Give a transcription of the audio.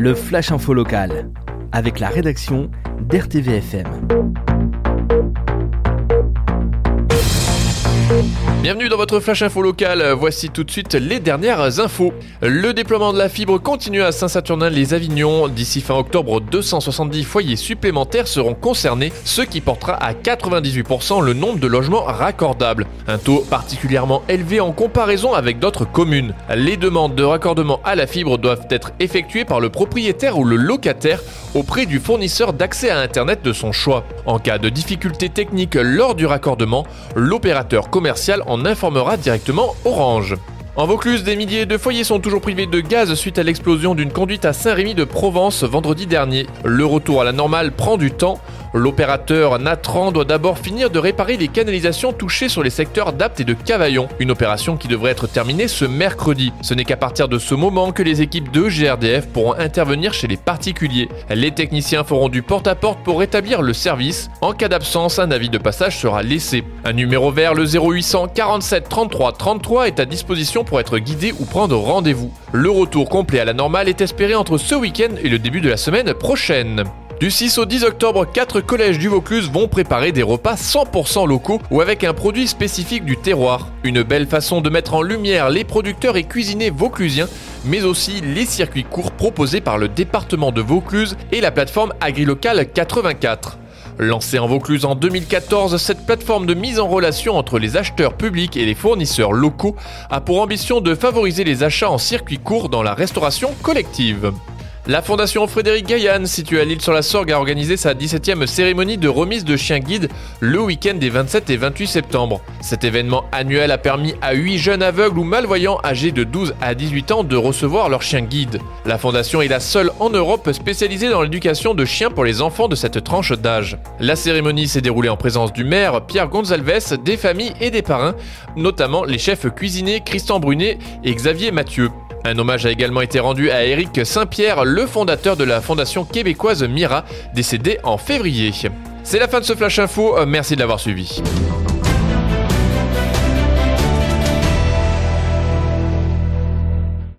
le Flash Info Local, avec la rédaction d'RTVFM. Bienvenue dans votre Flash Info Local, voici tout de suite les dernières infos. Le déploiement de la fibre continue à Saint-Saturnin-les-Avignon. D'ici fin octobre, 270 foyers supplémentaires seront concernés, ce qui portera à 98% le nombre de logements raccordables. Un taux particulièrement élevé en comparaison avec d'autres communes. Les demandes de raccordement à la fibre doivent être effectuées par le propriétaire ou le locataire auprès du fournisseur d'accès à Internet de son choix. En cas de difficultés techniques lors du raccordement, l'opérateur commercial en informera directement Orange. En Vaucluse, des milliers de foyers sont toujours privés de gaz suite à l'explosion d'une conduite à Saint-Rémy-de-Provence vendredi dernier. Le retour à la normale prend du temps. L'opérateur Natran doit d'abord finir de réparer les canalisations touchées sur les secteurs d'Apt et de Cavaillon. Une opération qui devrait être terminée ce mercredi. Ce n'est qu'à partir de ce moment que les équipes de GRDF pourront intervenir chez les particuliers. Les techniciens feront du porte-à-porte pour rétablir le service. En cas d'absence, un avis de passage sera laissé. Un numéro vert, le 0800 47 33 33, est à disposition pour être guidé ou prendre rendez-vous. Le retour complet à la normale est espéré entre ce week-end et le début de la semaine prochaine. Du 6 au 10 octobre, 4 collèges du Vaucluse vont préparer des repas 100% locaux ou avec un produit spécifique du terroir. Une belle façon de mettre en lumière les producteurs et cuisiniers vauclusiens, mais aussi les circuits courts proposés par le département de Vaucluse et la plateforme AgriLocal 84. Lancée en Vaucluse en 2014, cette plateforme de mise en relation entre les acheteurs publics et les fournisseurs locaux a pour ambition de favoriser les achats en circuit court dans la restauration collective. La Fondation Frédéric Gaillan, située à l'Isle-sur-la-Sorgue, a organisé sa 17e cérémonie de remise de chiens guides le week-end des 27 et 28 septembre. Cet événement annuel a permis à 8 jeunes aveugles ou malvoyants âgés de 12 à 18 ans de recevoir leur chien guide. La Fondation est la seule en Europe spécialisée dans l'éducation de chiens pour les enfants de cette tranche d'âge. La cérémonie s'est déroulée en présence du maire Pierre Gonzalves, des familles et des parrains, notamment les chefs cuisiniers Christian Brunet et Xavier Mathieu. Un hommage a également été rendu à Éric Saint-Pierre, le fondateur de la fondation québécoise Mira, décédé en février. C'est la fin de ce Flash Info, merci de l'avoir suivi.